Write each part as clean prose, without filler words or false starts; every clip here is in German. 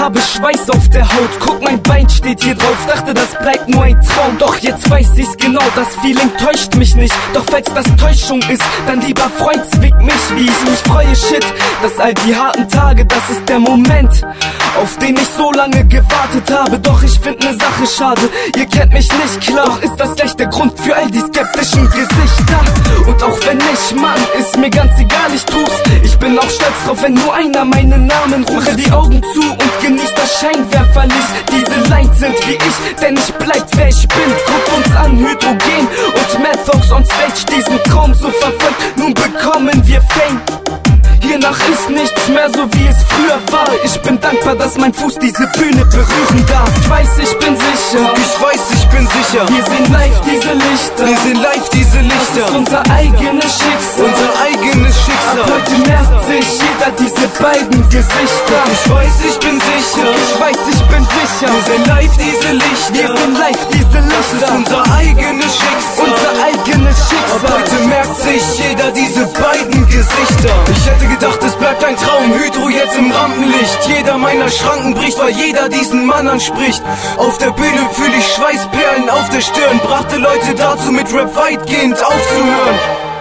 habe Schweiß auf der Haut. Guck, mein Bein steht hier drauf, dachte, das bleibt nur ein Traum. Doch jetzt weiß ich's genau, das Feeling täuscht mich nicht. Doch falls das Täuschung ist, dann lieber Freund, zwick mich, wie ich mich freue. Shit, dass all die harten Tage, das ist der Moment, auf den ich so lange gewartet habe. Doch ich find ne Sache schade, ihr kennt mich nicht, klar. Doch ist das gleich der Grund für all die skeptischen Gesichter. Und auch wenn nicht, Mann, ist mir ganz egal, ich tu's. Ich bin auch stolz drauf, wenn nur einer meinen Namen ruft. Mache die Augen zu und genieß das Scheinwerferlicht. Diese Lines sind wie ich, denn ich bleib wer ich bin. Guckt uns an, Hydrogen und Methox on Stage, diesen Traum so verfolgt, nun bekommen wir Fame. Hiernach ist nichts mehr so wie es früher war. Ich bin dankbar, dass mein Fuß diese Bühne berühren darf. Ich weiß, ich bin sicher. Ich weiß, ich bin sicher. Wir sehen live diese Lichter. Wir sehen live diese Lichter. Das ist unser eigenes Schicksal. Unser eigenes Schicksal. Ab heute merkt sich jeder diese beiden Gesichter. Ich weiß, ich bin sicher. Ich weiß, ich bin sicher. Wir sehen live diese Lichter. Wir sehen live diese Lichter. Das ist unser eigenes Schicksal. Unser eigenes Schicksal. Ab heute merkt sich jeder diese beiden Gesichter. Ich hätte gedacht, es bleibt ein Traum, Hydro jetzt im Rampenlicht. Jeder meiner Schranken bricht, weil jeder diesen Mann anspricht. Auf der Bühne fühle ich Schweißperlen auf der Stirn. Brachte Leute dazu, mit Rap weitgehend aufzuhören.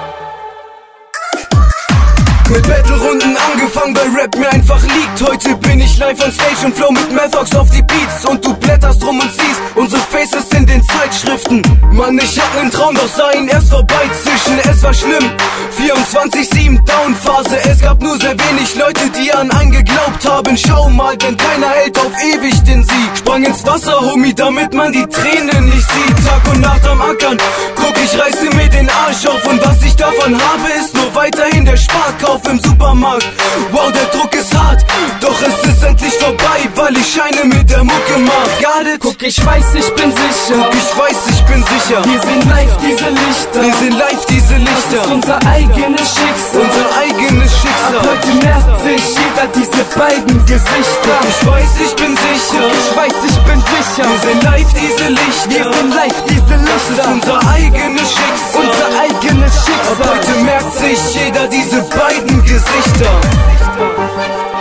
Mit Battle-Runden angefangen, weil Rap mir einfach liegt. Heute bin ich live on Stage und flow mit Methox auf die Beats. Und du blätterst rum und siehst unsere Faces in den Zeitschriften. Mann, ich hab nen Traum, doch sah ihn erst vorbeizischen. Es war schlimm, 24/7 Downphase. Es gab nur sehr wenig Leute, die an einen geglaubt haben. Schau mal, denn keiner hält auf ewig den Sieg. Sprang ins Wasser, Homie, damit man die Tränen nicht sieht. Tag und Nacht am Ackern, guck, ich reiße mir den Arsch auf. Und was ich davon habe, ist nur weiterhin der Sparkauf im Supermarkt. Wow, der Druck ist hart, doch es ist endlich vorbei, weil ich Scheine mit der Mucke mach. Got it? Guck, ich weiß, ich bin sicher. Guck, ich weiß, ich bin sicher. Wir sehen live diese Lichter. Wir sehen live diese Das Lichter. ist unser eigenes Schicksal. Unser eigenes Ab Schicksal. heute merkt sich jeder diese beiden Gesichter. Ich weiß, ich bin sicher. Ich weiß, ich bin sicher. Wir sehen live diese Lichter. Wir sehen live diese Das ist Lichter. unser eigenes Schicksal. Unser eigenes Ab Schicksal. heute merkt sich jeder diese beiden Gesichter.